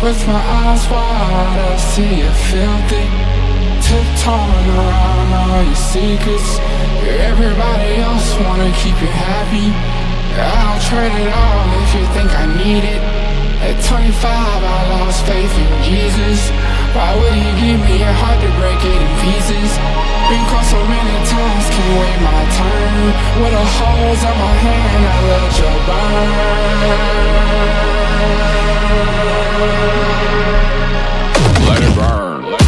With my eyes wide, I see you filthy, tiptoeing around all your secrets. Everybody else wanna keep you happy. I'll trade it all if you think I need it. At 25 I lost faith in Jesus. Why would he give me a heart to break it in pieces? Been caught so many times, can't wait my turn. With the holes in my hand, I let you burn. Let it burn. Let it burn.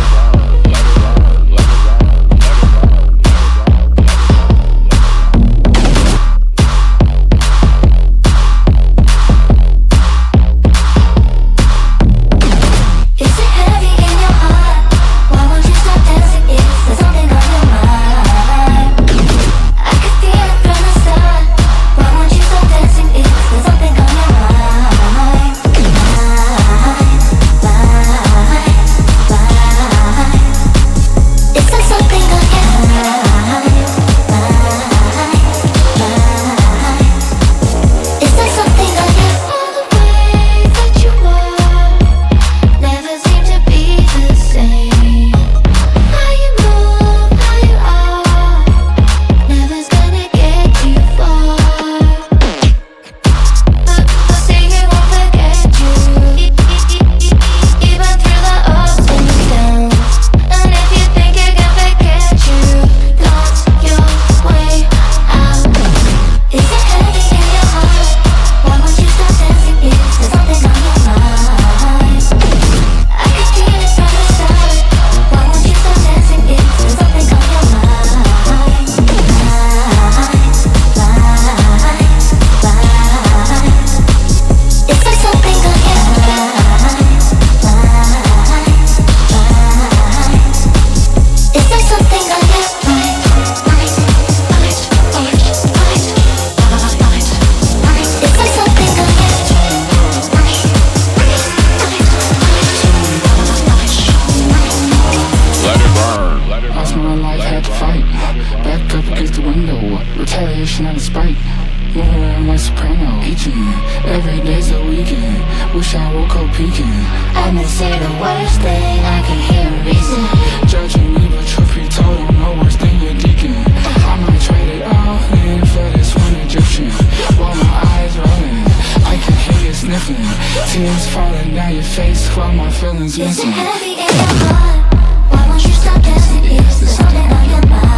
Retaliation out of spite, moving around like soprano, eating. Every day's a weekend, wish I woke up peeking. I'ma say the worst thing I can hear a reason. Judging me, but truth be told, I'm no worse than your deacon. I might trade it all in for this one Egyptian. While my eyes rolling, I can hear you sniffing. Tears falling down your face while my feelings Is it missing. heavy in your heart? Why won't you stop dancing? Is there something on your mind?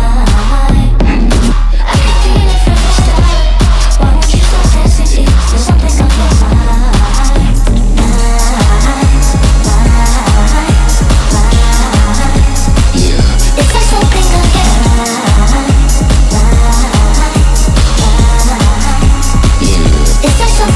Something